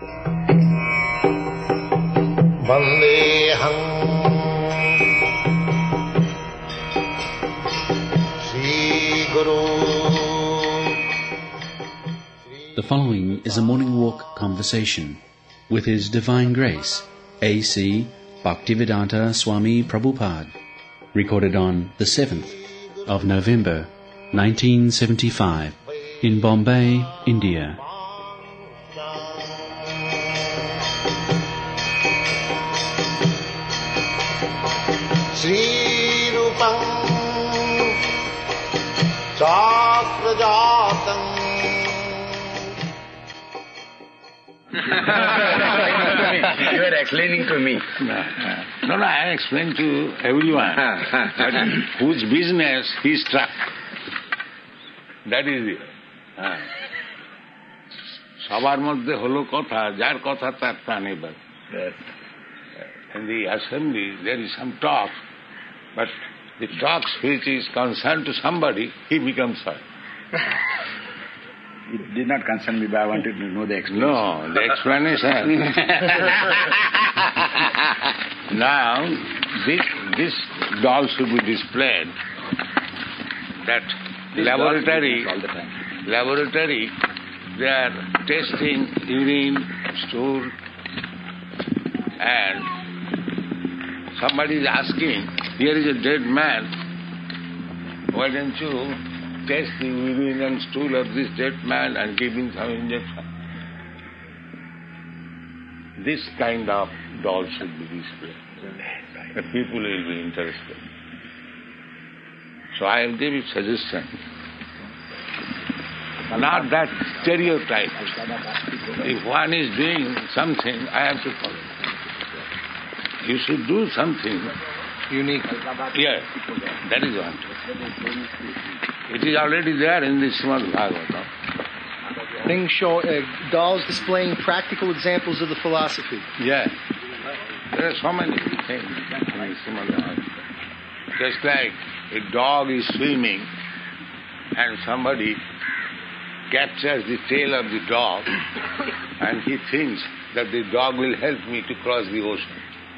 Vandeham Sri Guru. The following is a morning walk conversation with His Divine Grace, A.C. Bhaktivedanta Swami Prabhupada, recorded on the 7th of November, 1975, in Bombay, India. Sri Rupam Chakrajatam. You are explaining to me. No, I explain to everyone. But whose business he struck. That is it. সবার মধ্যে হলো কথা, যার কথা তার প্রাণে বাজে. In the assembly there is some talk, but the talk which is concerned to somebody, he becomes silent. It did not concern me, but I wanted to know the explanation. No, the explanation. Now, this doll should be displayed. That laboratory, they are testing urine, stool, and somebody is asking, here is a dead man, why don't you test the urine and stool of this dead man and give him some injection? This kind of doll should be displayed. The people will be interested. So I will give you suggestion. Not that stereotype. If one is doing something, I have to follow. You should do something unique. Yes, that is one. It is already there in the Srimad Bhagavatam. Things show dolls displaying practical examples of the philosophy. Yes. There are so many things in the Srimad Bhagavatam. Just like a dog is swimming and somebody captures the tail of the dog and he thinks that the dog will help me to cross the ocean.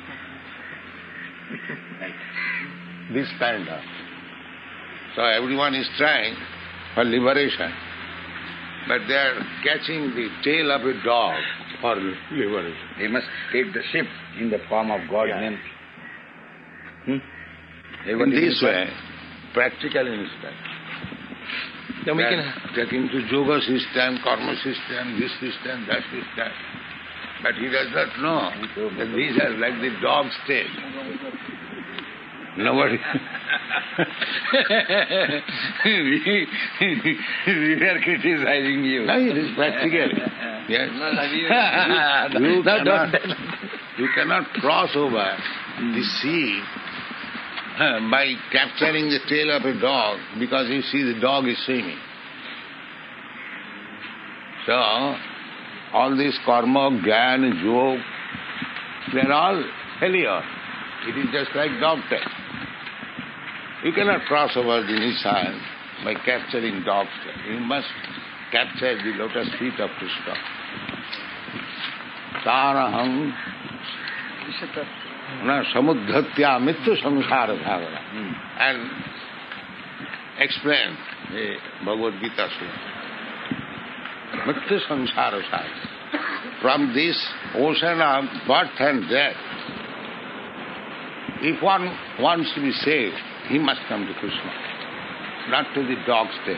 This kind of. So everyone is trying for liberation, but they are catching the tail of a dog for liberation. They must take the ship in the form of God then. In this way, practical instance. Then we can taking to yoga system, karma system, this system, that system. But he does not know that these are like the dog's tail. Nobody. We are criticizing you. No, it is practical. Yes. You cannot cross over the sea by capturing the tail of a dog because you see the dog is swimming. So, all this karma, jnana, yoga, they are all failure. It is just like dog tail. You cannot cross over the Nissan by capturing dog's tail. You must capture the lotus feet of Krishna. Taraham samudhatya mittu samsara bhavana. And explain the Bhagavad Gita Sura. Mittu samsara bhavana. From this ocean of birth and death, if one wants to be saved, he must come to Krishna, not to the dog's tail.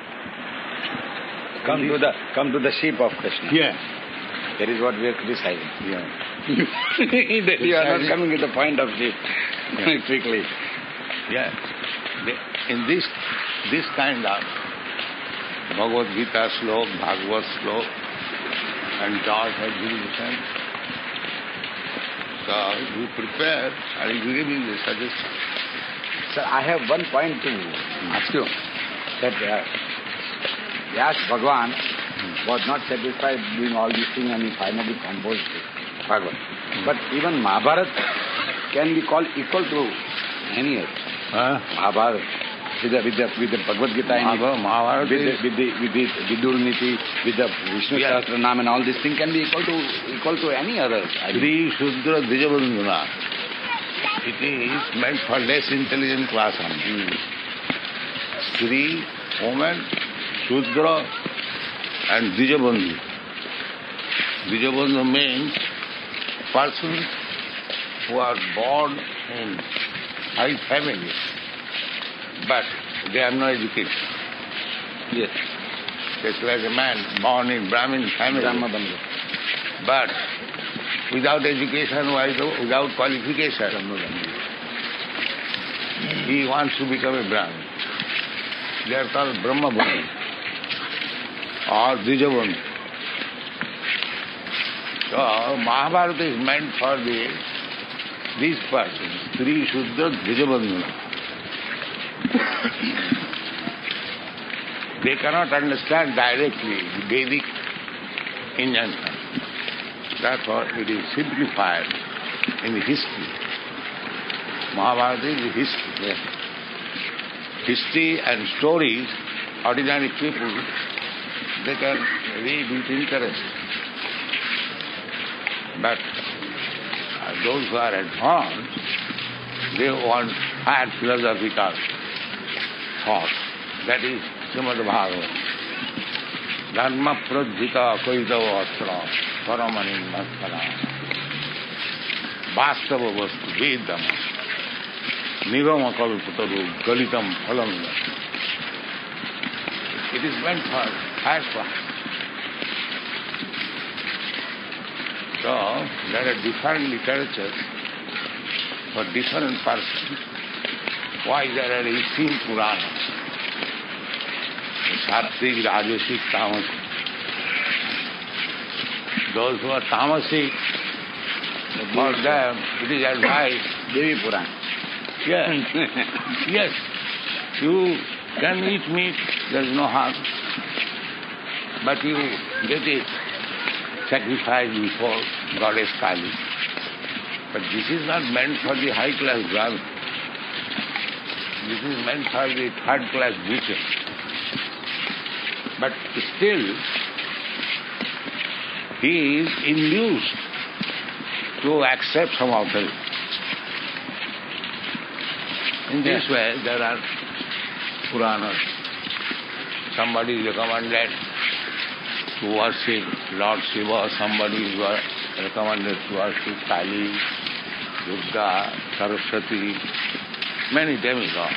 Come to the sheep of Krishna. Yeah. That is what we are criticizing. Yeah. That you are not coming to the point of sheep quickly. Yeah. In this kind of Bhagavad Gita slok, Bhagavad slok, and dog exhibition, so you prepare and you give me the suggestion. Sir, I have one point to ask you. That Vyas Bhagwan was not satisfied doing all these things and he finally composed Bhagavad. But even Mahabharata can be called equal to any other. Mahabharata. with the Bhagavad Gita, Mahabharata with the Vidur Niti, with the Vishnu Shastra Nam and all these things can be equal to any other. Sri Shudra Dijabandhuna. It is meant for less intelligent class only. Sri, woman, Shudra and Dijabandhu. Dijabandhu means persons who are born in high family, but they have no education. Yes. Just like a man born in Brahmin family, but without education, without qualification, he wants to become a Brahmin. They are called Brahma Bhumi or Dijabandhu. So Mahabharata is meant for these persons, Sri Shuddha Dijabandhuna. They cannot understand directly Vedic injunction. Therefore it is simplified in the history. Mahabharata is the history. Yes. History and stories, ordinary people, they can read with interest. But those who are advanced, they want higher philosophical thought. That is Srimad Bhagavatam. Dharma pradhita kaitava atra paramani masala vastava vastu vedam nirama kalpataru galitam phalam. It is meant for higher class. So, there are different literatures for different persons. Why there are 18 Puranas? Sattvic, Rajasic, Tamasic. Those who are Tamasic, for them it is advised. Devi Purana. Yes. Yes. You can eat meat, there is no harm. But you get it sacrificed before Goddess Kali. But this is not meant for the high class Brahmin. This is meant for the third class butcher. But still, he is induced to accept some authority. In this way, there are Puranas. Somebody is recommended to worship Lord Shiva, somebody is recommended to worship Kali, Durga, Saraswati, many demigods.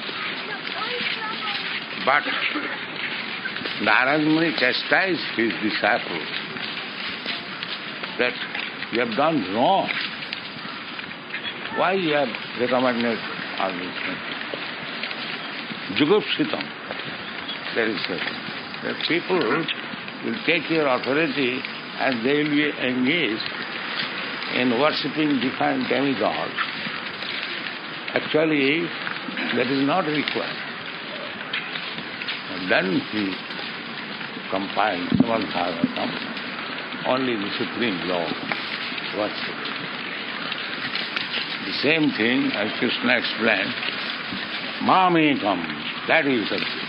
But Narad Muni chastised his disciples that you have done wrong. Why you have recommended all these things? Jugupsitam, there is that people will take your authority and they will be engaged in worshipping different demigods. Actually, that is not required. And then he compiled Srimad Bhagavatam, only the supreme law worship. The same thing as Krishna explained, Mamekam, that is the thing.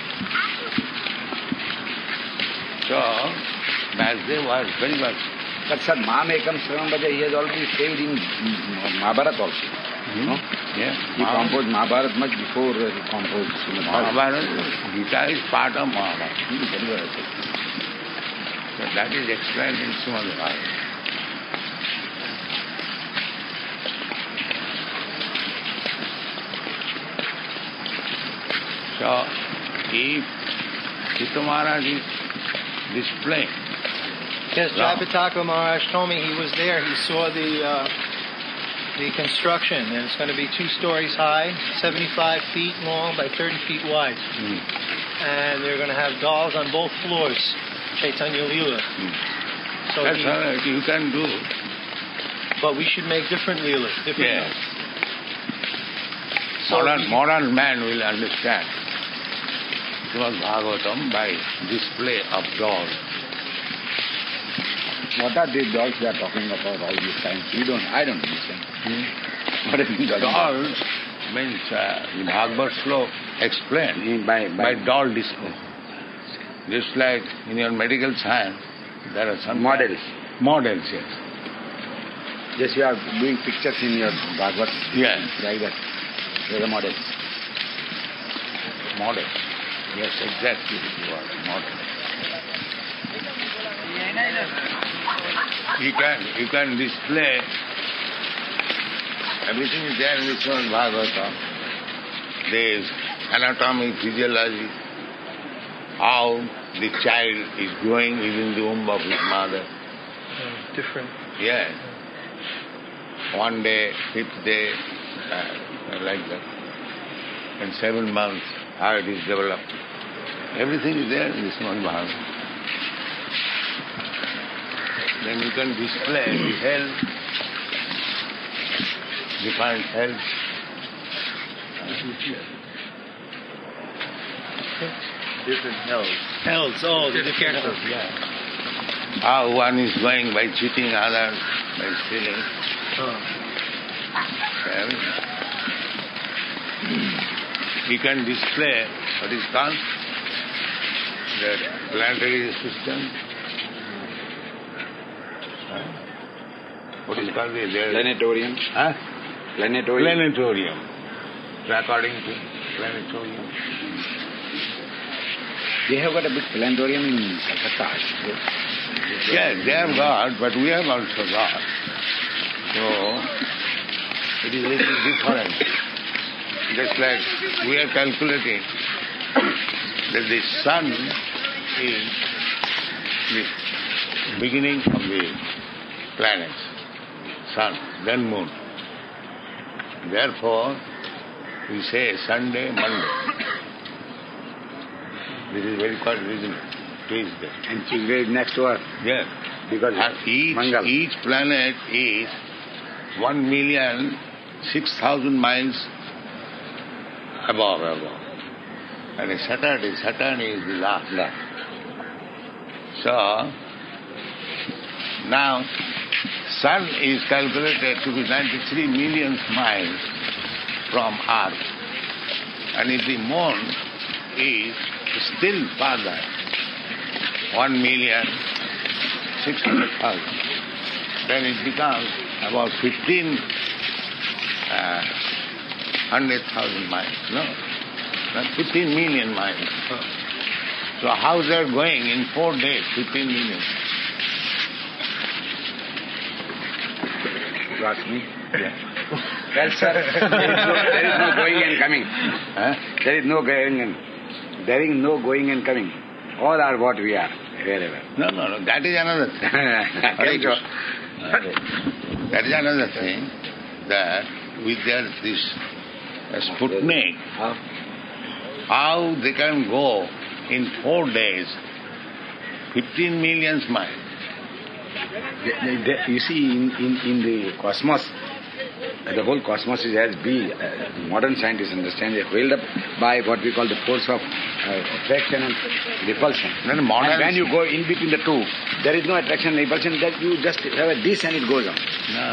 So, Vasudev was very much. But sir, Mamekam Sravam Bhaja, he has already said in Mahabharata also. No? Yeah. He composed Mahabharata much before he composed Srimad Mahabharata, Gita is part of Mahabharata. Very well, sir. So that is explained in Srimad Bhagavatam. So, if Chitta Maharaj is displaying. Yes, Jayapataka Maharaj told me he was there. He saw the construction, and it's going to be 2 stories high, 75 feet long by 30 feet wide. And they're going to have dolls on both floors, Chaitanya Leela. So that's all right, you can do. But we should make different Leelas, different. Yes. So modern man will understand Srimad Bhagavatam by display of dolls. What are these dolls they are talking about all these times? I don't understand. What are these Dolls means the Bhagavad Slok explained by doll display. Just like in your medical science, there are some Models. Models, yes. Just you are doing pictures in your Bhagavad. Yes. Like that. They are the models. Models. Yes, exactly. You are model. You can display everything is there in this one Bhagavatam. There is anatomy, physiology, how the child is growing within the womb of his mother. Different. Yes. 1 day, 5th day, like that. And 7 months, how it is developed. Everything is there in this one Bhagavatam. Then you can display the health, define health. Different health. Hells, oh, the different hells. Yeah. How one is going by cheating others, by stealing. You can display what is called the planetary system. What is called the Planetarium. Huh? Planetarium. Planetarium. According to planetarium. They have got a big planetarium in Calcutta. Yes, they have got, but we have also got. So, it is a little different. Just like we are calculating that the sun is the beginning of the planets. Sun, then moon. Therefore, we say Sunday, Monday. This is very quite reasonable. Tuesday. And Tuesday is next to Earth. Yes. Because each planet is 1,006,000 miles above. And Saturn is the last. So, now, Sun is calculated to be 93 million miles from Earth. And if the Moon is still farther, 1,600,000, then it becomes about 1,500,000 miles. No, not 15 million miles. So how is that going in 4 days, 15 million? You ask me? Yeah. Well, sir, there is no going and coming. Huh? There is no going and coming. All are what we are, wherever. No, that is another thing. That is another thing, that with this Sputnik, how they can go in 4 days, 15 million miles. You see, in the cosmos, the whole cosmos is as we, modern scientists understand, is held up by what we call the force of attraction and repulsion. And when you go in between the two, there is no attraction and repulsion, that you just have a this and it goes on. No.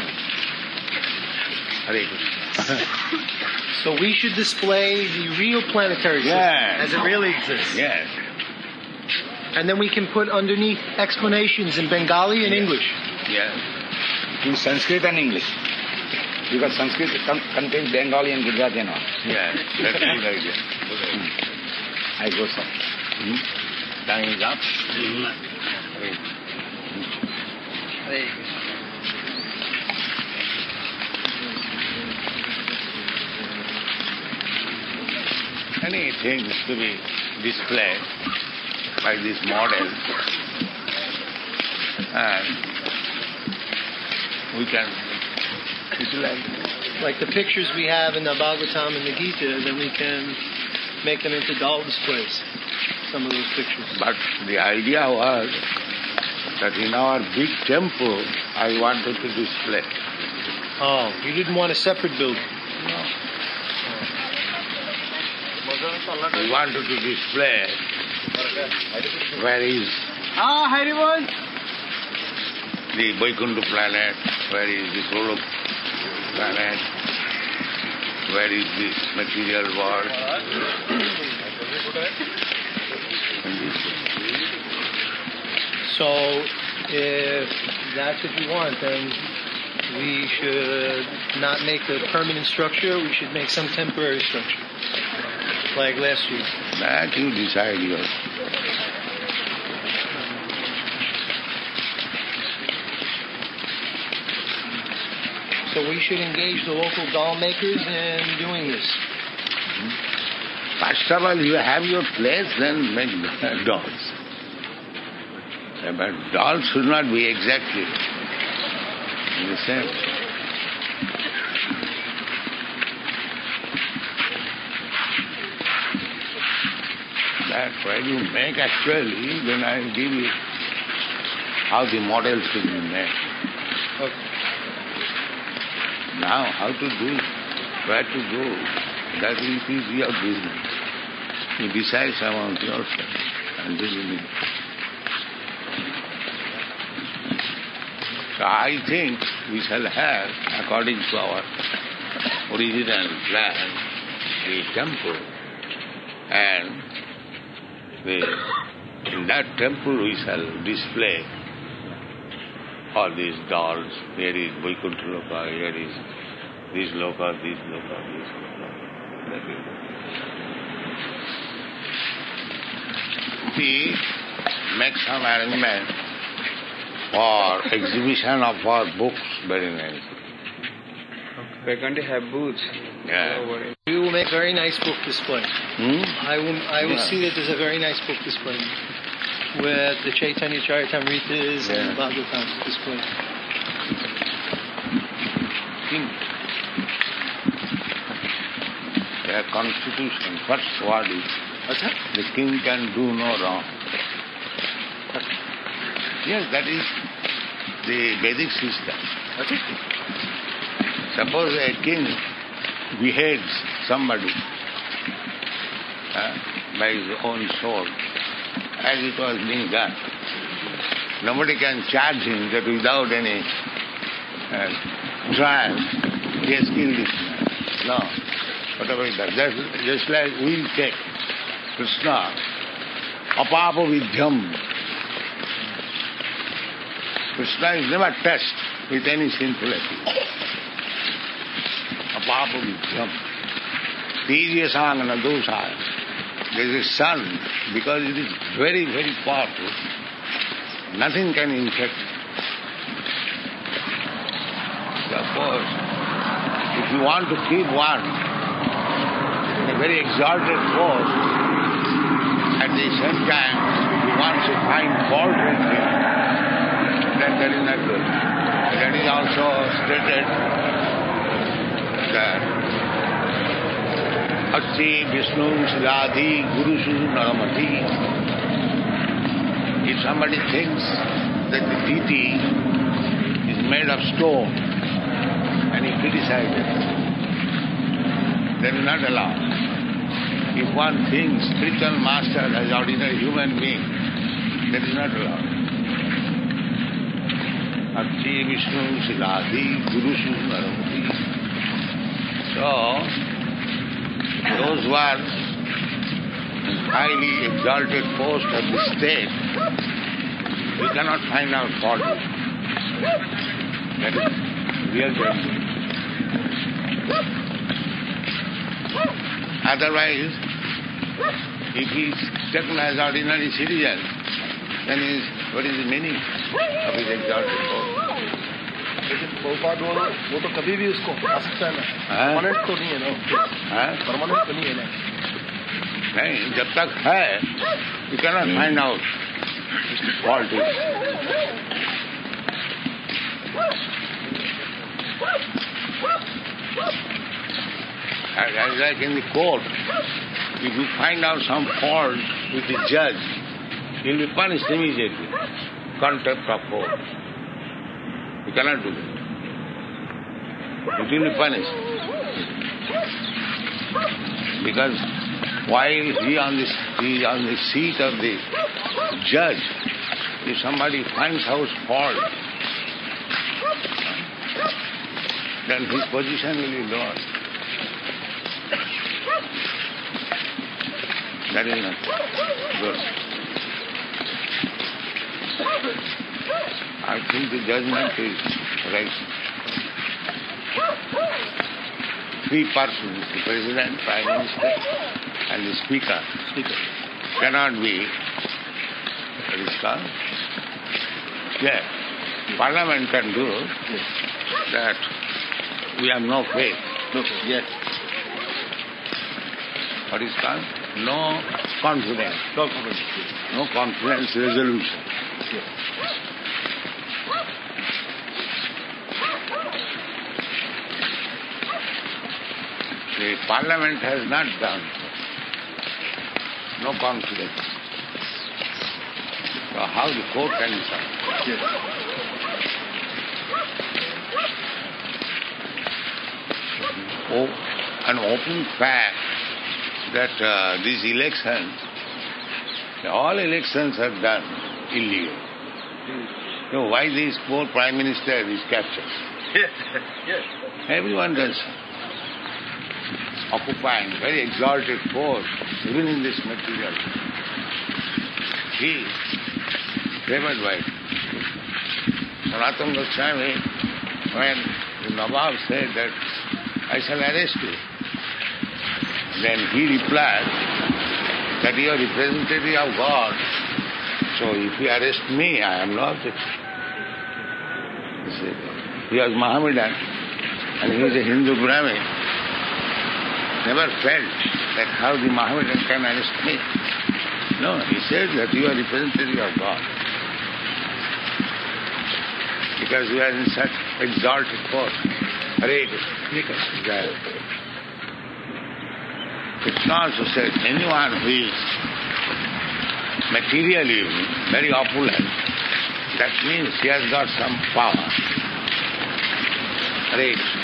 Hare Krishna. So we should display the real planetary system as it really exists. Yes. And then we can put underneath explanations in Bengali and English. Yes. In Sanskrit and English. Because Sanskrit contains Bengali and Gujarati and all. Yes, that's a good idea. I go so. Time is up. Anything to be displayed by this model, and we can utilize it. Like the pictures we have in the Bhagavatam and the Gita, then we can make them into doll displays. Some of those pictures. But the idea was that in our big temple, I wanted to display. Oh, you didn't want a separate building? No. We wanted to display where is Haribol. the Vaikuntha planet, where is the solar planet, where is this material world? So, if that's what you want, then we should not make a permanent structure. We should make some temporary structure, like last year. That you decide yours. So we should engage the local doll makers in doing this. First of all, you have your place, then make dolls. But dolls should not be exactly the same. That when you make actually, then I will give you how the model should be made. Okay. Now, how to do, where to go, that is your business. You decide about yourself and do it. So I think we shall have, according to our original plan, the temple, and in that temple we shall display all these dolls. Here is Vaikuntha Loka, here is this Loka, this Loka, this Loka. We make some arrangement for exhibition of our books, very nice. We're going to have booths. Yeah. We will make very nice book display. I will see that there's a very nice book display with the Chaitanya Charitamritas and Bhagavatam display. King. Their constitution, first word is, the king can do no wrong. Yes, that is the Vedic system. Suppose a king beheads somebody by his own sword, as it was being done. Nobody can charge him that without any trial he has killed this man. No. Whatever it does. That's just like we take Krishna, apapa vidhyam. Krishna is never touched with any sinful activity. Apapa vidhyam. Tiryasangana dosaya. There is a sun, because it is very, very powerful. Nothing can infect it. Suppose, if you want to keep one in a very exalted post, at the same time, if you want to find fault with him, then that is not good. That is also stated that Asti Vishnu Siddhati Gurushu Naramati. If somebody thinks that the deity is made of stone and he criticizes it, that is not allowed. If one thinks spiritual master as ordinary human being, that is not allowed. Asti Vishnu Siddhati Gurushu Naramati. So, those who are in highly exalted post of the state, we cannot find out fault. That is real danger. Otherwise, if he is taken as ordinary citizen, then what is the meaning of his exalted post? लेकिन बहुपात वो तो कभी भी उसको आ सकता है ना, permanent तो नहीं है ना, परमानेंट तो नहीं है ना. नहीं, जब तक है, you cannot find out fault is. As like in the court, if you find out some fault with the judge, he will be punished immediately. Contempt of court. You cannot do that. It will be punished. Because while he on the seat of the judge, if somebody finds out fault, then his position will be lost. That is not good. I think the judgment is right. 3 persons, the President, Prime Minister and the Speaker, cannot be, what is called? Yeah, Parliament can do that. We have no faith. Yes. What is called? No confidence. No confidence resolution. The Parliament has not done. No confidence. So how the court can decide? Oh, an open fact that these elections, all elections are done illegal. So why this poor Prime Minister is captured? Yes. Everyone does. Occupying very exalted post, even in this material. He favored by Sanatana Goswami, when the Nawab said that I shall arrest you. Then he replied that you are representative of God, so if you arrest me, I am no objection. You see, he was Mohammedan and he is a Hindu Brahmin. Never felt that how the Mohammedan can arrest me. No, he said that you are representative of God. Because you are in such exalted post. Hare Krishna. Krishna also said, anyone who is materially very opulent, that means he has got some power. Hare Krishna.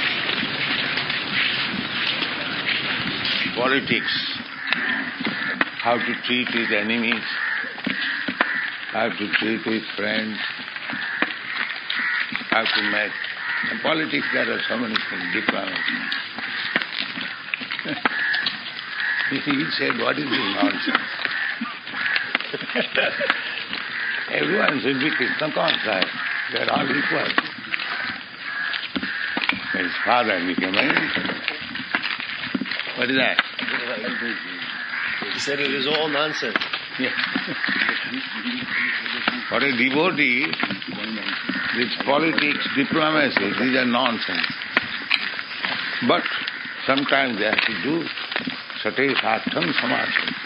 Politics, how to treat his enemies, how to treat his friends, how to make... In politics there are so many things, diplomacy. He said, what is this nonsense? Everyone should be Krishna conscious. They are all equal. His father became angry. What is that? He said it is all nonsense. Yeah. For a devotee, this politics, diplomacy, these are nonsense. But sometimes they have to do sate sartham samacham.